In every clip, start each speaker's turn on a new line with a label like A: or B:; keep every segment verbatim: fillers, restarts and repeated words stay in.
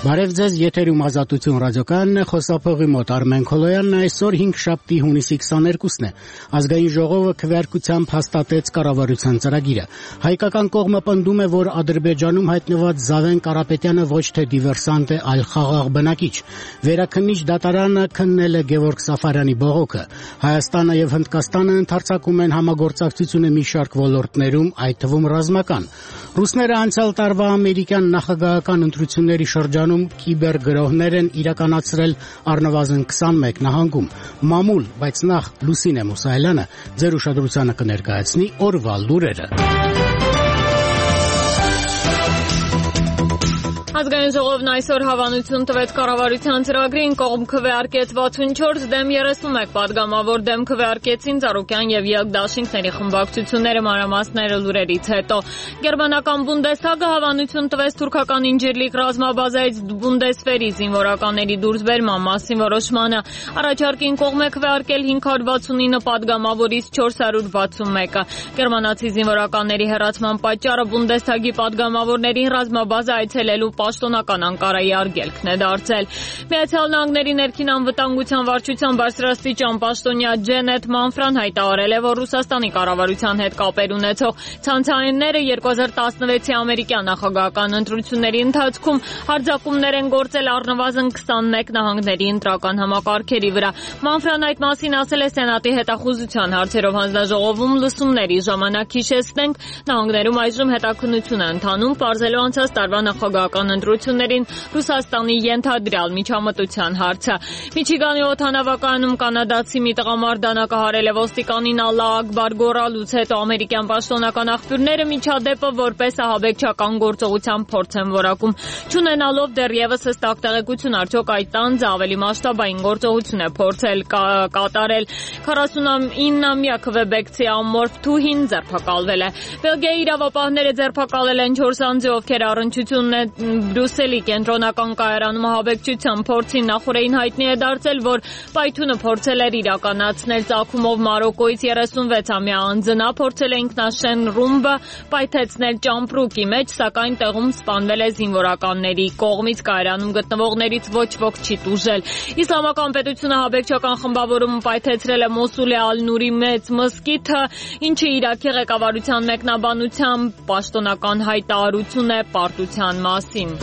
A: Բարև ձեզ, եթերում Ազատություն ռադիոկայանն է, խոսափողի մոտ Արմեն Քոլոյանն, այսօր հինգշաբթի հունիսի քսաներկուսն է։ Ազգային ժողովը քվեարկությամբ հաստատեց կառավարության ծրագիրը։ Հայկական կողմը պնդում է, որ Ադրբեջանում հայտնված Զավեն Կարապետյանը ոչ թե դիվերսանտ է, այլ խաղաղ բնակիչ։ Վերաքննիչ դատարանը քննել է Գևորգ Սաֆարյանի բողոքը։ Հայաստանը եւ Հնդկաստանը ընդարձակում են համագործակցությունը մի շարք ոլորտներում, այդ թվում ռազմական։ Ռուսները անցյալ տարվա ամերիկյան նախագահական ընտրությունների շրջանում կիբերգրոհներ են իրականացրել առնվազն քսանմեկ նահանգում։ Մամուլ, բայց նախ Լուսինե Մուսայելյանը ձեր ուշադրությանը կներկայացնի օրվա լուրերը։
B: Ազգային ժողովն այսօր հավանություն տվեց կառավարության ծրագրին, կողմ քվեարկեց վաթսունչորս, դեմ երեսունմեկ պատգամավոր, դեմ քվեարկեցին Ծառուկյան եւ ԵԱԿ դաշինքների խմբակցությունները, մանրամասները լուրերից հետո։ Գերմանական Բունդեսթագը հավանություն տվեց թուրքական Ինջիրլիկ ռազմաբազայից Բունդեսվերի զինվորականների դուրսբերման մասին որոշմանը։ Առաջարկին կողմ է քվեարկել հինգ հարյուր վաթսունինը պատգամավորից չորս հարյուր վաթսունմեկը։ Գերմանացի զինվորականների հեռացման պատճառը Բունդեսթագի պատգամավորներին ռազմաբազա այցելելու պաշտոնական Անկարայի արգելքն է դարձել։ Միացյալ Նահանգների ներքին անվտանգության վարչության բարձրաստիճան պաշտոնյա Ջենեթ Մանֆրան հայտարարել է, որ Ռուսաստանի կառավարության հետ կապեր ունեցող ցանցայինները երկու հազար տասնվեցի ամերիկյան նախագահական ընտրությունների ընթացքում հարձակումներ են գործել առնվազն քսանմեկ նահանգների ընտրական համակարգերի վրա։ Մանֆրան այդ մասին ասել է Սենատի հետախուզության հարցերով հանձնաժողովում լսումների ժամանակ։ Հիշեցնենք, նահանգներում այժմ հետաքննություն է ընթանում, պարզելու անցած տարվա նախագահական ընտրություններին Ռուսաստանի ենթադրյալ միջամտության հարցը։ Միչիգանի օդանավակայանում կանադացի մի տղամարդ դանակահարել է ոստիկանին Ալլահ Ակբար գոռալուց հետո ամերիկյան պաշտոնական աղբյուրները միջադեպը որպես ահաբեկչական գործողության փորձ են որակում, չունենալով դեռևս հստակ տեղեկություն, արդյոք այդ տանձը ավելի մասշտաբային գործողություն է փորձել կատարել։ քառասունինամյա քվեբեկցի ամորֆ Թուհին ձերբակալվել է։ Բելգիայի իրավապահները ձերբակալել են չորս անձի, ովքեր առնչություն են Բրյուսելի կենտրոնական կայարանում ահաբեկչության փորձին նախորդին հայտնի է դարձել, որ պայթյունը փորձել էր իրականացնել ծագումով Մարոկոից երեսունվեցամյա անձը։ Նա փորձել է ինքնաշեն ռումբը պայթեցնել ճամպրուկի մեջ, սակայն տեղում սպանվել է զինվորականների կողմից, կայարանում գտնվողներից ոչ ոք չի տուժել։ Իսլամական պետությունը ահաբեկչական խմբավորումը պայթեցրել է Մոսուլի Ալ-Նուրի մեծ մզկիթը, ինչը Իրաքի ղեկավարության մեկնաբանությամբ պաշտոնական հայտարարություն է պարտության մասին։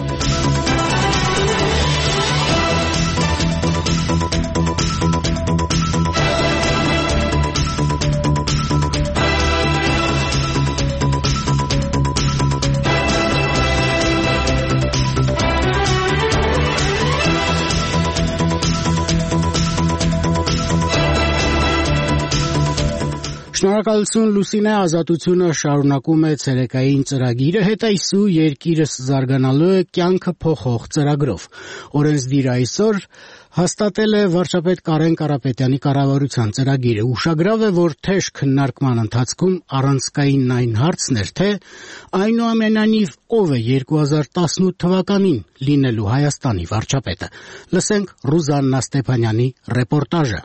A: Շնորհակալություն Լուսինե, Ազատությունը շարունակում է ցերեկային ծրագիրը, հետայսու երկիրս զարգանալու է կյանքը փոխող ծրագրով։ Օրենսդիր այսօր հաստատել է վարչապետ Կարեն Կարապետյանի կառավարության ծրագիրը։ Ուշագրավ է, որ թեժ քննարկման ընթացքում առանցքային այն հարցն էր, թե այնուամենայնիվ ով է երկու հազար տասնութ թվականին լինելու Հայաստանի վարչապետը։ Լսենք Ռուզաննա Ստեփանյանի ռեպորտաժը։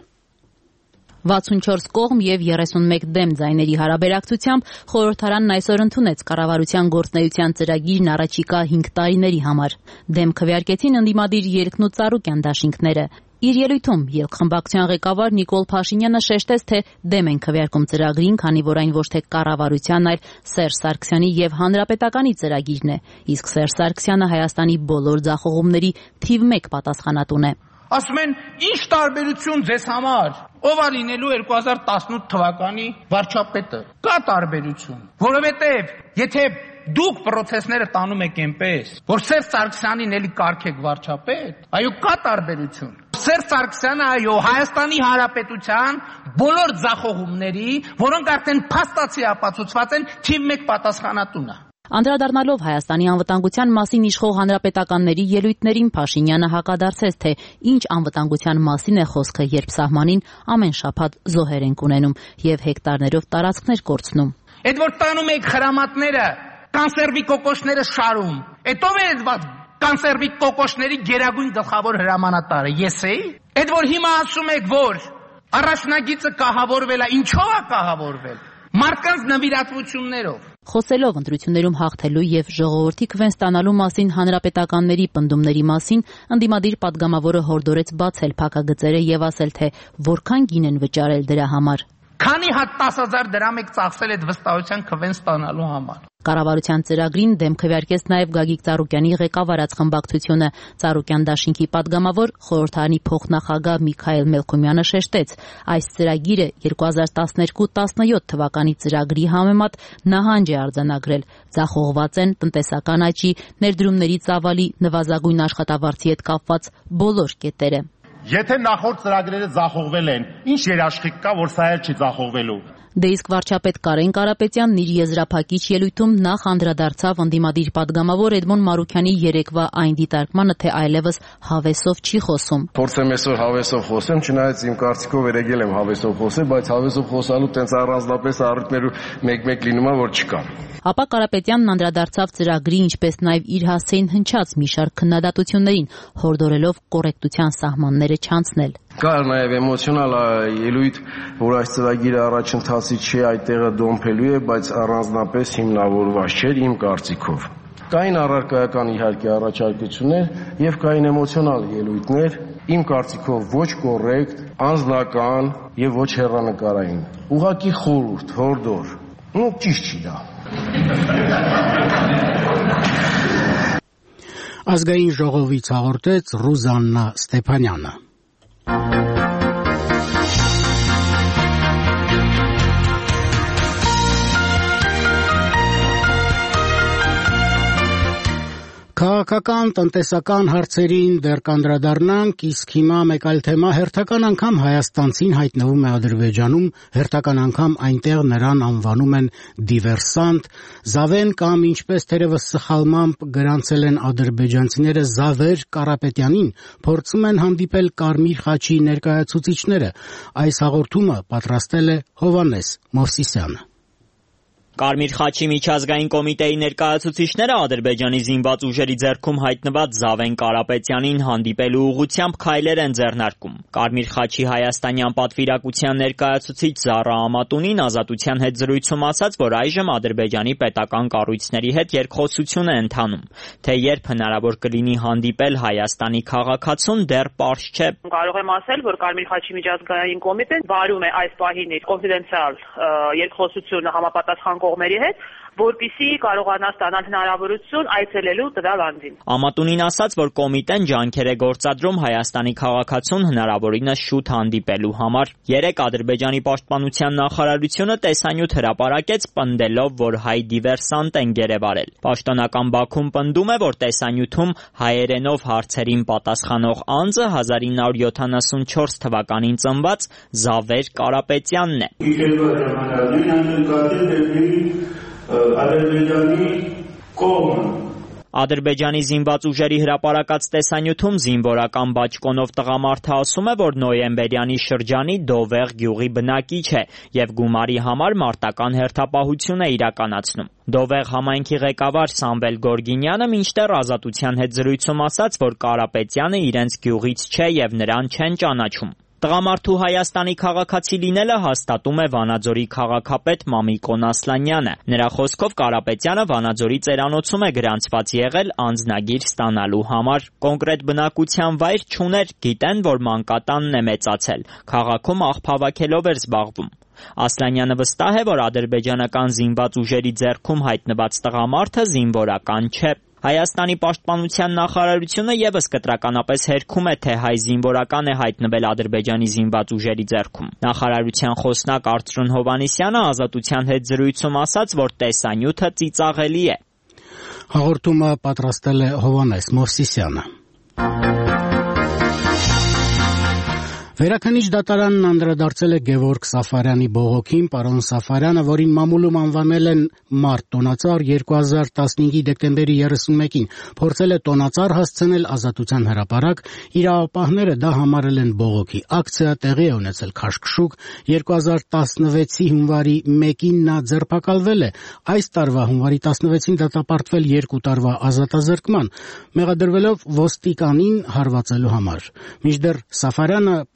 C: վաթսունչորս կողմ եւ երեսունմեկ դեմ ձայների հարաբերակցությամբ խորհրդարանն այսօր ընդունեց կառավարության գործունեության ծրագիրն առաջիկա հինգ տարիների համար։ Դեմ քվեարկեցին ընդդիմադիր ԵրԿ-ն ու Ծառուկյան դաշինքները։ Իր ելույթում ԵլԿ-խմբակցության ղեկավար Նիկոլ Փաշինյանը շեշտեց, թե դեմ են քվեարկում ծրագրին, քանի որ այն ոչ թե կառավարության, այլ Սերժ Սարգսյանի եւ Հանրապետականի ծրագիրն է, իսկ Սերժ Սարգսյանը Հայաստանի բոլոր ձախողումների թիվ մեկ պատասխանատուն է։
D: Ասում են, ինչ տարբերություն ձեզ համար, ով է լինելու երկու հազար տասնութ թվականի վարչապետը։ Կա տարբերություն, որովհետև եթե դուք պրոցեսները տանում եք այնպես, որ Սերժ Սարգսյանին էլի կարգեք վարչապետ, այո, կա տարբերություն։ Սերժ Սարգսյանը, այո, Հայաստանի Հանրապետության բոլոր ձախողումների, որոնք արդեն փաստացի ապացուցված են, թիվ մեկ պատասխանատուն է։
C: Անդրադառնալով Հայաստանի անվտանգության մասին իշխող հանրապետականների ելույթներին, Փաշինյանը հակադարձեց, թե ինչ անվտանգության մասին է խոսքը, երբ սահմանին ամեն շաբաթ զոհեր ենք ունենում եւ հեկտարներով տարածքներ կորցնում։
D: Այդ որ տանում եք խրամատները, կանսերվի կոկոշները շարում, այդ ով է այդ կանսերվի կոկոշների գերագույն գլխավոր հրամանատարը, ես էի։ Այդ որ հիմա ասում եք, որ առաջնագիծը կահավորվել է, ինչով է կահավորվել։ մարդկանց նվիրատվություններով։
C: Խոսելով ընտրություններում հաղթելու եւ ժողովրդի քվեն ստանալու մասին հանրապետականների պնդումների մասին, ընդդիմադիր падգամավորը հորդորեց բացել փակագծերը եւ ասել, թե որքան գին են վճարել դրա համար։
D: Քանի հատ տասը հազար դրամ եք ծախսել այդ վստահության քվեն ստանալու համար։
C: Կառավարության ծրագրին դեմ քվեարկեց նաև Գագիկ Ծառուկյանի ղեկավարած խմբակցությունը։ Ծառուկյան դաշինքի падգամավոր խորհրդարանի փոխնախագահ Միքայել Մելքումյանը շեշտեց, այս ծրագիրը երկու հազար տասներկու տասնյոթ թվականի ծրագրի համեմատ նահանջ է արձանագրել։ Ձախողված են տնտեսական աճի, ներդրումների ծավալի, նվազագույն աշխատավարձի հետ կապված բոլոր կետերը։
E: Եթե նախորդ ծրագրերը ձախողվել են, ինչ երաշխիք կա, որ սա էլ չի ձախողվելու։
C: Դե իսկ վարչապետ Կարեն Կարապետյանն իր եզրափակիչ ելույթում նախ անդրադարձավ ընդդիմադիր падգամավոր Էդմոն Մարուքյանի երեկվա այն դիտարկմանը, թե այլևս հավեսով չի խոսում։
F: Փորձեմ այսօր հավեսով խոսեմ, չնայած իմ կարծիքով երեգել եմ հավեսով խոսել, բայց հավեսով խոսալու տենց առանձնապես առիթներու մեկ-մեկ լինում է, որ չկա։
C: Ապա Կարապետյանն անդրադարձավ ծրագրի, ինչպես նաև իր հասցեին հնչած մի շարք քննադատություններին, հորդորելով կոռեկտության սահմանները չանցնել։
F: Կար նաև էմոցիոնալ ելույթ, որ այս ծրագիրը առաջընթացի չի, այդտեղը դոմփելու է, բայց առանձնապես հիմնավորված չէր իմ կարծիքով։ Կային առարկայական իհարկե առաջարկություններ եւ կային էմոցիոնալ ելույթներ, իմ կարծիքով ոչ կոռեկտ, անձնական եւ ոչ հեռանկարային։ Ուղղակի խորհուրդ, հորդոր։ Ну, ճիշտ չի դա։
A: Ազգային ժողովից հաղորդեց Ռուզաննա Ստեփանյանը։ Քաղաքական, տնտեսական հարցերին դեռ կանդրադառնանք, իսկ հիմա մեկ այլ թեմա, հերթական անգամ հայաստանցին հայտնվում է Ադրբեջանում, հերթական անգամ այնտեղ նրան անվանում են դիվերսանտ, Զավեն կամ ինչպես թերևս սխալմամբ գրանցել են ադրբեջանցիները Զավեր Կարապետյանին, փորձում են հանդիպել Կարմիր խաչի ներկայացուցիչները։ Այս հաղորդումը պատրաստել է Հովհաննես Մովսիսյանը։
G: Կարմիր խաչի միջազգային կոմիտեի ներկայացուցիչները Ադրբեջանի զինված ուժերի ձեռքում հայտնված Զավեն Կարապետյանին հանդիպելու ուղղությամբ քայլեր են ձեռնարկում։ Կարմիր խաչի հայաստանյան պատվիրակության ներկայացուցիչ Զառա Ամատունին Ազատության հետ զրույցում ասաց, որ այժմ Ադրբեջանի պետական կառույցների հետ երկխոսություն է ընթանում, թե երբ հնարավոր կլինի հանդիպել Հայաստանի քաղաքացուն դեռ պարզ չէ։
H: Կարող եմ ասել, որ Կարմիր խաչի միջազգային կոմիտեն վարում է այս պահին իր կոնֆիդենցիալ երկխոսությունը համապատասխան կողմերի հետ, որպեսզի կարողանա ստանալ հնարավորություն այցելելու տվյալ անձին։
G: Ամատունին ասաց, որ կոմիտեն ջանքեր է գործադրում Հայաստանի քաղաքացուն հնարավորինս շուտ հանդիպելու համար։ Երեկ Ադրբեջանի պաշտպանության նախարարությունը տեսանյութ հրապարակեց, պնդելով, որ հայ դիվերսանտ են գերեվարել։ Պաշտոնական Բաքուն պնդում է, որ տեսանյութում հայերենով հարցերին պատասխանող անձը հազար ինը հարյուր յոթանասունչորս թվականին ծնված Զավեր Կարապետյանն է։
I: Ադրբեջանի կողմը
G: Ադրբեջանի զինված ուժերի հրապարակած տեսանյութում զինվորական բաճկոնով տղամարդը ասում է, որ նոյեմբերյանի շրջանի Դովեղ գյուղի բնակիչ է եւ գումարի համար մարտական հերթապահություն է իրականացնում։ Դովեղ համայնքի ղեկավար Սամվել Գորգինյանը մինչդեռ Ազատության հետ զրույցում ասաց, որ Կարապետյանը իրենց գյուղից չէ եւ նրան չեն ճանաչում։ Տղամարդու Հայաստանի քաղաքացի լինելը հաստատում է Վանաձորի քաղաքապետ Մամիկոն Ասլանյանը։ Նրա խոսքով Կարապետյանը Վանաձորի ծերանոցում է գրանցված եղել անձնագիր ստանալու համար։ Կոնկրետ բնակության վայր չուներ, գիտեն, որ մանկատանն է մեծացել։ Քաղաքում աղբ հավաքելով էր զբաղվում։ Ասլանյանը վստահ է, որ ադրբեջանական զինված ուժերի ձեռքում հայտնված տղամարդը զինվորական չէ։ Հայաստանի պաշտպանության նախարարությունը եւս կտրականապես հերքում է, թե հայ զինվորական է հայտնվել Ադրբեջանի զինված ուժերի ձեռքում։ Նախարարության խոսնակ Արծրուն Հովհաննիսյանը Ազատության հետ զրույցում ասաց, որ տեսանյութը ծիծաղելի է։
A: Հաղորդումը պատրաստել է Հովհաննես Մովսիսյանը։ Վերաքննիչ դատարանն անդրադարձել է Գևորգ Սաֆարյանի բողոքին, պարոն Սաֆարյանը, որին մամուլում անվանել են մարտ տոնածառ, երկու հազար տասնհինգի դեկտեմբերի երեսունմեկին, փորձել է տոնածառ հասցնել Ազատության հրապարակ, իրավապահները դա համարել են բողոքի ակցիա, տեղի է ունեցել քաշքշուկ, երկու հազար տասնվեցի հունվարի մեկին նա ձերբակալվել է, այս տարվա հունվարի տասնվեցին դատապարտվել երկու տարվա ազատազրկման, մեղադրվելով ոստիկանին հարվածելու համար։ Մինչդեռ Սաֆարյանը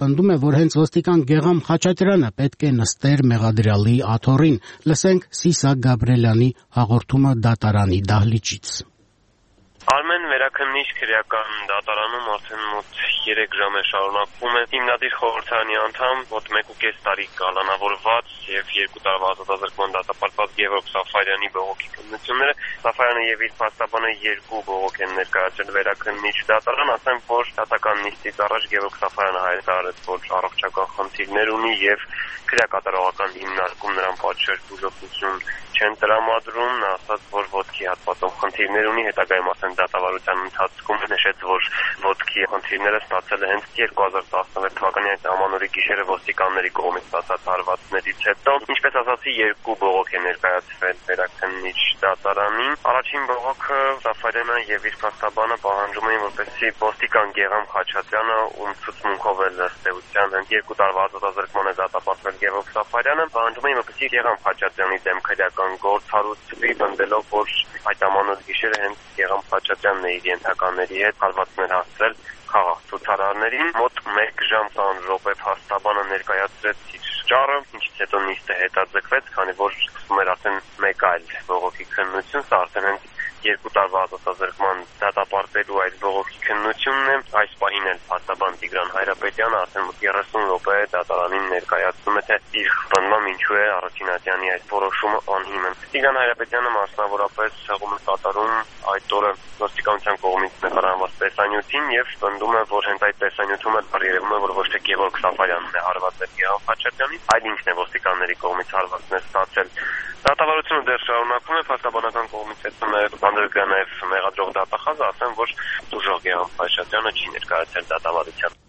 A: պնդում է, որ հենց ոստիկան Գեգամ Խաչատրյանը պետք է նստեր մեղադրյալի աթոռին։ Լսենք Սիսակ Գաբրելյանի հաղորդումը դատարանի դահլիճից։
J: Արմեն վերաքննիչ քրեական դատարանում արդեն մոտ երեք ժամ է շարունակվում է հիմնադիր խորհրդարանի անդամ մոտ մեկ ու կես տարի կալանավորված եւ երկու տարվա ազատազրկման դատապարտված Գևորգ Սաֆարյանի բողոքի քննությունները Սաֆարյանը եւ իր փաստաբանը երկու բողոք են ներկայացրել վերաքննիչ դատարան, ասեմ, որ դատական նիստից առաջ Գևորգ Սաֆարյանը հայտարարեց, որ առողջական խնդիրներ ունի եւ քրեակատարողական հիմնարկում նրան պատշաճ բուժօգնություն չեն տրամադրում, նա ասաց, որ ոտքի հատվածում խնդիրներ ունի, հետագայում ասեն դատավարության ընթացքում նշեց, որ ոտքի խնդիրները ստացել է հենց երկու հազար տասնվեց թվականի այդ ամանորի գիշերը ոստիկանների կողմից ստացած հարվածներից հետո, ինչպես ասացի, երկու բողոք է ներկայացվել վերաքննիչ դատարանին։ Առաջին բողոքը Սաֆարյանը եւ իր փաստաբանը պահանջում էին, որպեսզի ոստիկան Գեգամ Խաչատրյանը, ում ցուցմունքով է ըստ էության հենց երկու տարվա ազատազրկման է դատապարտվել Գևորգ Սաֆարյանը, պահանջում էին, որպեսզի Գեգամ Խաչատրյանի դեմ քրեական գործ հարուցվի, պնդելով, որ այդ ամանոր գիշերը հենց Գեգամ Խաչատրյանն է իր ենթականների հետ հարվածներ հասցրել խաղաղ ցուցարարներին։ Մոտ մեկ ժամ տան րոպե փաստաբանը ներկայացրեց իր ճառը, ինչից հետո նիստը հետաձգվեց, քանի որ սկսում էր արդեն մեկ այլ բողոքի քննություն, սա արդեն հենց երկու տարվա ազատազրկման դատապարտելու այդ բողոքի քննությունն է։ Այս պահին էլ փաստաբան Տիգրան Հայրապետյանը արդեն մոտ երեսուն րոպե դատարանին ներկայացնում է, թե իր բնդմամբ ինչու է Արաքինատյանի այդ որոշումը անհիմն։ Տիգրան Հայրապետյանը մասնավորապես հղում է կատարում այդ օրը ոստիկանության կողմից նկարահանված տեսանյութին եւ պնդում է, որ հենց այդ տեսանյութում էլ երևում է, որ ոչ թե Գևորգ Սաֆարյանն է հարվածել Գեգամ Խաչատրյանին, այլ ինքն է ոստիկանների կողմից հարվածներ ստացել։ Դատավարությունը դեռ շարունակվում է, փաստաբանական կողմից հետո նաև անդրկա նաև մեղադրող դատախազը, ասեմ, որ դժոխ Գեգամ Խաչատրյանը չի ներկայացել դատավարության։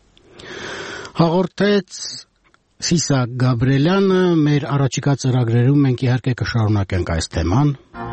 A: Հաղորդեց Սիսակ Գաբրելյանը, մեր առաջիկա ծրագրերում մենք իհարկե կշարունակենք այս թեման։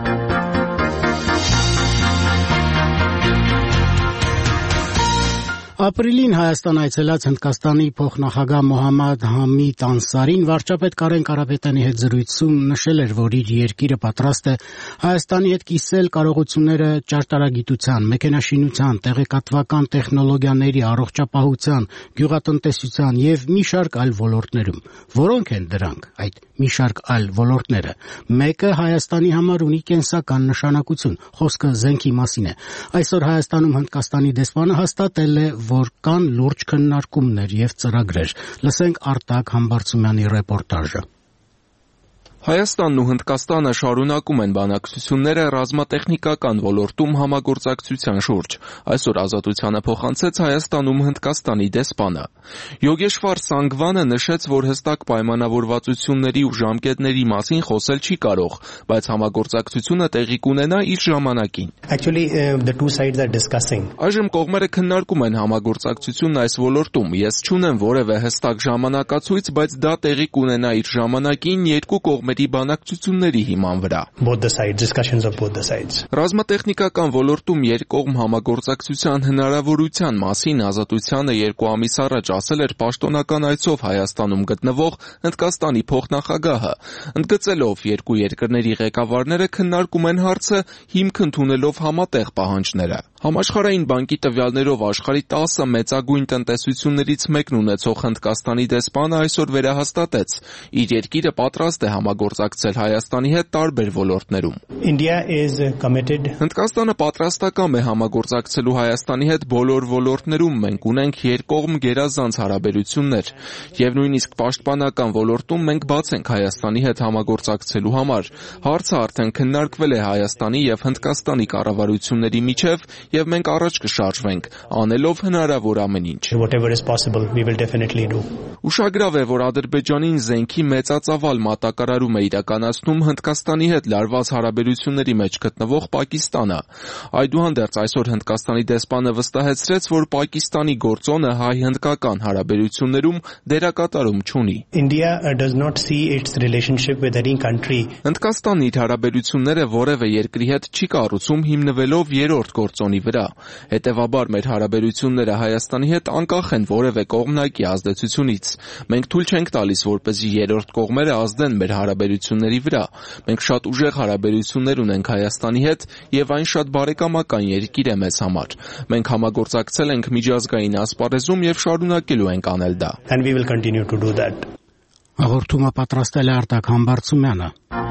A: Ապրիլին Հայաստան այցելած Հնդկաստանի փոխնախագահ Մոհամմադ Համիդ Անսարին վարչապետ Կարեն Կարապետյանի հետ զրույցում նշել էր, որ իր երկիրը պատրաստ է Հայաստանի հետ կիսել կարողությունները ճարտարագիտության, մեքենաշինության, տեղեկատվական տեխնոլոգիաների, առողջապահության, գյուղատնտեսության եւ մի շարք այլ ոլորտներում։ Որոնք են դրանք, այդ մի շարք այլ ոլորտները։ Մեկը Հայաստանի համար ունի կենսական նշանակություն, խոսքը զենքի մասին է։ Այսօր Հայաստանում Հնդկաստանի դեսպանը հաստատել է, որ կան լուրջ քննարկումներ եւ ծրագրեր։ Լսենք Արտակ Համբարձումյանի ռեպորտաժը։
K: Հայաստանն ու Հնդկաստանը շարունակում են բանակցությունները ռազմատեխնիկական ոլորտում համագործակցության շուրջ։ Այսօր Ազատությանը փոխանցեց Հայաստանում Հնդկաստանի դեսպանը։ Յոգեշվար Սանգվանը նշեց, որ հստակ պայմանավորվածությունների ու ժամկետների մասին խոսել չի կարող, բայց համագործակցությունը տեղի կունենա իր ժամանակին։
L: Actually, uh, the two sides are discussing.
K: Այժմ կողմերը քննարկում են համագործակցությունն այս ոլորտում։ Ես չունեմ որևէ հստակ ժամանակացույց, բայց դա տեղի կունենա իր ժամանակին երկու կողմերի բանակցությունների հիման վրա։
L: Both the sides, discussions of both the sides.
K: Ռազմատեխնիկական ոլորտում երկկողմ համագործակցության հնարավորության մասին Ազատությանը երկու ամիս առաջ ասել էր պաշտոնական այցով Հայաստանում գտնվող Հնդկաստանի փոխնախագահը, ընդգծելով երկու երկրների ղեկավարները քննարկում են հարցը հիմք ընդունելով համատեղ պահանջները։ Համաշխարհային բանկի տվյալներով աշխարհի տասը մեծագույն տնտեսություններից մեկն ունեցող Հնդկաստանի դեսպանը այսօր վերահաստատեց, իր երկիրը պատրաստ է համագործակցել Հայաստանի հետ տարբեր ոլորտներում։
L: India is committed.
K: Հնդկաստանը պատրաստակամ է համագործակցելու Հայաստանի հետ բոլոր ոլորտներում, մենք ունենք երկկողմ գերազանց հարաբերություններ, եւ նույնիսկ պաշտպանական ոլորտում մենք բաց ենք Հայաստանի հետ համագործակցելու համար։ Հարցը արդեն քննարկվել է Հայաստանի եւ Հնդկաստանի կառավարությունների միջև եւ մենք առաջ կշարժվենք, անելով հնարավոր ամեն ինչ։
L: Whatever is possible, we will definitely do.
K: Ուշագրավ է, որ Ադրբեջանին զենքի մեծածավալ մատակարարում է իրականացնում Հնդկաստանի հետ լարված հարաբերությունների մեջ գտնվող Պակիստանը։ Այդուհանդերձ այսօր Հնդկաստանի դեսպանը վստահեցրեց, որ Պակիստանի գործոնը հայ-հնդկական հարաբերություններում դերակատարում չունի։
L: India does not see its relationship with any country.
K: Հնդկաստանն իր հարաբերությունները որևէ երկրի հետ չի կառուցում հիմնվելով երրորդ գործոնի վրա։ Հետևաբար մեր հարաբերությունները Հայաստանի հետ անկախ են որևէ կողմնակի ազդեցությունից։ Մենք թույլ չենք տալիս, որպեսզի երրորդ կողմերը ազդեն մեր հարաբերությունների վրա։ Մենք շատ ուժեղ հարաբերություններ ունենք Հայաստանի հետ եւ այն շատ բարեկամական երկիր է մեզ համար։ Մենք համագործակցել ենք միջազգային ասպարեզում եւ շարունակելու ենք անել դա։
L: And we will continue to do that.
A: Հաղորդումը պատրաստել է Արտակ Համբարձումյանը։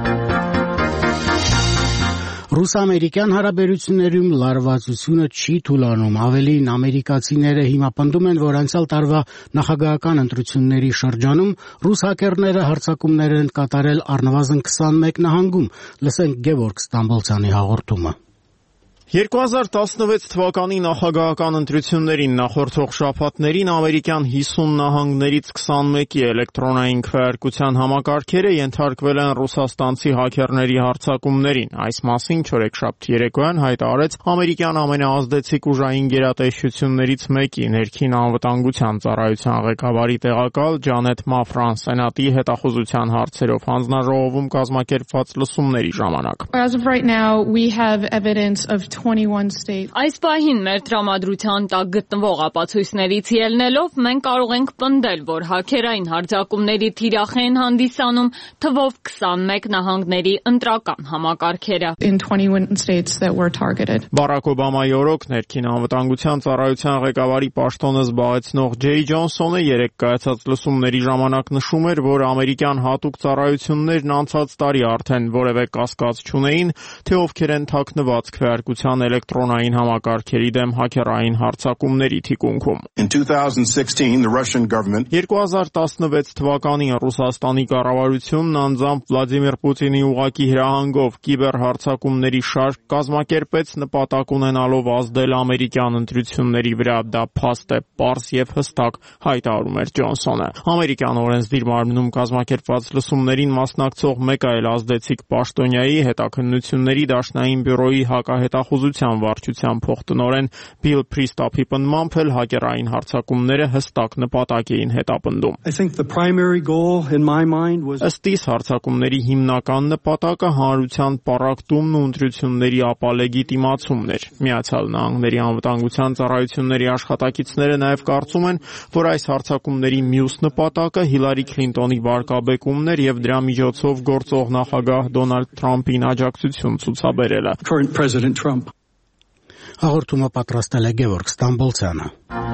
A: Ռուս-ամերիկյան հարաբերություններում լարվածությունը չի թուլանում, ավելին ամերիկացիները հիմա պնդում են, որ անցյալ տարվա նախագահական ընտրությունների շրջանում ռուս հակերները հարձակումներ են կատարել առնվազն քսանմեկ նահանգում։ Լսենք Գևորգ Ստամբոլցյանի հաղորդումը։
M: երկու հազար տասնվեց թվականի նախագահական ընտրություններին նախորդող շաբաթներին ամերիկյան հիսուն նահանգներից քսանմեկի էլեկտրոնային քվեարկության համակարգերը ենթարկվել են ռուսաստանցի հաքերների հարձակումներին։ Այս մասին չորեքշաբթի երեկոյան հայտարարեց ամերիկյան ամենաազդեցիկ ուժային գերատեսչություններից մեկի ներքին անվտանգության ծառայության ղեկավարի տեղակալ Ջանետ Մաֆրան Սենատի հետախուզության հարցերով հանձնաժողովում կազմակերպված լսումների ժամանակ։
N: As of right now, we have evidence of twenty-one states.
B: Այս պահին մեր տրամադրության տակ գտնվող ապացույցներից ելնելով մենք կարող ենք պնդել, որ հաքերային հարձակումների թիրախ են հանդիսանում թվով քսանմեկ նահանգների ընտրական համակարգերը։
N: In twenty-one states that were targeted.
M: Բարակ Օբամայի օրոք ներքին անվտանգության ծառայության ղեկավարի պաշտոնը զբաղեցնող Ջեյ Ջոնսոնը երեկ կայացած լսումների ժամանակ նշում էր, որ ամերիկյան հատուկ ծառայություններն անցած տարի արդեն որևէ կասկած չունեին, թե ովքեր են թաքնված քվեարկության էլեկտրոնային համակարգերի դեմ հաքերային հարձակումների թիկունքում։
O: In twenty sixteen, the Russian government
M: երկու հազար տասնվեց թվականին Ռուսաստանի կառավարությունն անձամբ Վլադիմիր Պուտինի ուղղակի հրահանգով կիբերհարձակումների շարք կազմակերպեց նպատակ ունենալով ազդել ամերիկյան ընտրությունների վրա։ Դա փաստ է, պարզ եւ հստակ, հայտարարում էր Ջոնսոնը։ Ամերիկյան օրենսդիր մարմնում կազմակերպված լսումներին մասնակցող մեկ այլ ազդեցիկ պաշտոնյայի հետաքննությունների դաշնային բյուրոյի հակահետախուզության վարչության փոխտնօրեն Բիլ Պրիստապի պնդմամբ էլ հակերային հարձակումները հստակ նպատակ էին հետապնդում։ Ըստ իս հարձակումների հիմնական նպատակը հանրության պառակտումն ու ընտրությունների ապալեգիտիմացումն էր։ Միացյալ Նահանգների անվտանգության ծառայությունների աշխատակիցները նաև կարծում են, որ այս հարձակումների մյուս նպատակը Հիլարի Քլինտոնի վարկաբեկումն էր եւ դրա միջոցով գործող նախագահ Դոնալդ Թրամփին աջակցություն ցուցաբերելը։
A: Հաղորդումը պատրաստել է Գևորգ Ստամբոլցյանը։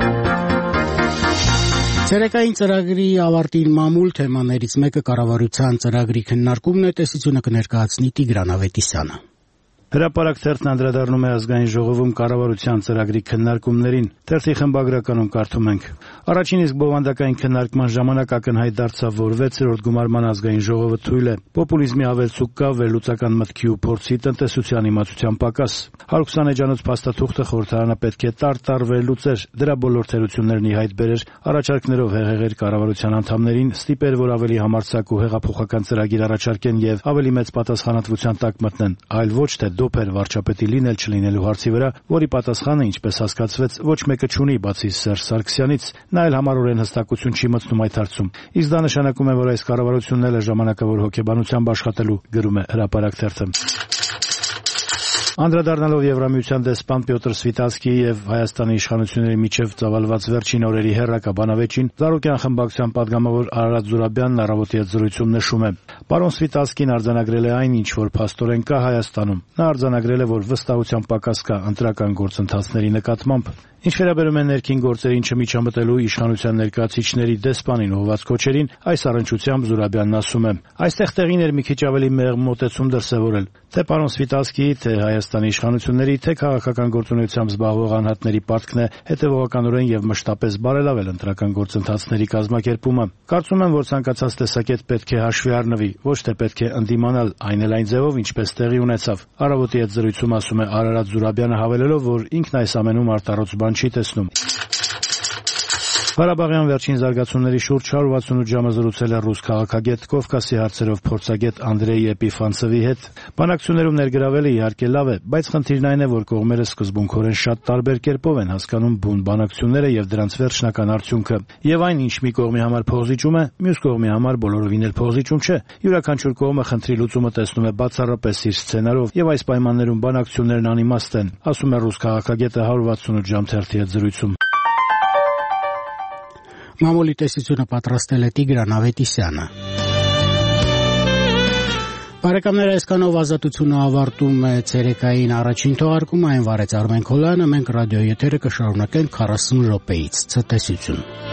A: Ցերեկային ծրագրի ավարտին մամուլ թեմաներից մեկը կառավարության ծրագրի քննարկումն է, տեսությունը կներկայացնի Տիգրան Ավետիսյանը։
P: Հրապարակ թերթն անդրադառնում է ազգային ժողովում կառավարության ծրագրի քննարկումներին։ Թերթի խմբագրականում կարդում ենք. Առաջին իսկ բովանդակային քննարկման ժամանակ ակնհայտ դարձավ, որ վեցերորդ գումարման ազգային ժողովը թույլ է։ Պոպուլիզմի ավելցուկ կա, վերլուծական մտքի ու փորձի, տնտեսության իմացության պակաս։ հարյուր քսան էջանոց փաստաթուղթը խորհրդարանը պետք է տար-տար վերլուծեր, դրա բոլոր թերություններն ի հայտ բերեր, առաջարկներով հեղեղեր կառավարության անդամներին, ստիպեր, որ ավելի համարձակ ու հեղափոխական ծրագիր առաջարկեն եւ ավելի մեծ պատասխանատվության տակ մտնեն, այլ ոչ թե դոփեր վարչապետի լինել չլինելու հարցի վրա, որի պատասխանը, ինչպես հասկացվեց, ոչ մեկը չունի բացի Սերժ Սարգսյանից, նա էլ համառորեն հստակություն չի մտցնում այդ հարցում։ Իսկ դա նշանակում է, որ այս կառավարությունն էլ է ժամանակավոր հոգեբանությամբ աշխատելու, գրում է Հրապարակ թերթը։ Անդրադառնալով Եվրամիության դեսպան Պյոտր Սվիտասկիի եւ Հայաստանի իշխանությունների միջև ծավալված վերջին օրերի հերրակա բանավեճին Զարուկյան խմբակցության падգամավոր Արարատ Զուրաբյանն առավոտի հետ զրույցում նշում է. Պարոն Սվիտասկին արձանագրել է այն, ինչ որ փաստորեն կա Հայաստանում։ Նա արձանագրել է, որ վստահության պակաս կա ընտրական գործընթացների նկատմամբ։ Ինչ վերաբերում է ներքին գործերին չմիջամտելու իշխանության ներկայացուցիչների դեսպանին ուղղված կոչերին, այս առնչությամբ Զուրաբյանն ասում է. այստեղ տեղին էր մի քիչ ավելի մեղմ մոտեցում դրսևորել, թե պարոն Սվիտասկիի, թե Հայաստանի իշխանությունների, թե քաղաքական գործունեությամբ զբաղվող անհատների պարտքն է հետևողականորեն եւ մշտապես բարելավել ընտրական գործընթացների կազմակերպումը։ Կարծում եմ, որ ցանկացած տեսակետ պետք է հաշվի առնվի, ոչ թե պետք է ընդդիմանալ, այն էլ այն ձևով, ինչպես տեղի ունեցավ։ Առավոտի հետ զրույցում ասում է Արարատ Զուրաբյանը, հավելելով, որ ինքն այս ամենում արտառոց չի տեսնում։ Ղարաբաղյան վերջին զարգացումների շուրջ հարյուր վաթսունութ ժամը զրուցել է ռուս քաղաքագետ Կովկասի հարցերով փորձագետ Անդրեյ Էպիֆանցովի հետ։ Բանակցություններում ներգրավելը իհարկե լավ է, բայց խնդիրն այն է, որ կողմերը սկզբունքորեն շատ տարբեր կերպով են հասկանում բուն բանակցությունները եւ դրանց վերջնական արդյունքը։ Եվ այն, ինչ մի կողմի համար փոխզիջում է, մյուս կողմի համար բոլորովին էլ փոխզիջում չէ։ Յուրաքանչյուր կողմը խնդրի լուծումը տեսնում է բացառապես իր սցենարով եւ այս պայմաններում բանակցություններն անիմաստ են, ասում է ռուս քաղաքագետը հարյուր վաթսունութ ժամ թերթի հետ զրույցում։
A: Մամուլի տեսությունը պատրաստել է Տիգրան Ավետիսյանը։ Բարեկամներ, այսքանով ազատությունը ավարտում է ցերեկային առաջին թողարկումը, այն վարեց Արմեն Քոլյանը, մենք ռադիոյի եթերը կշարունակենք քառասուն րոպեից։ Ցտեսություն։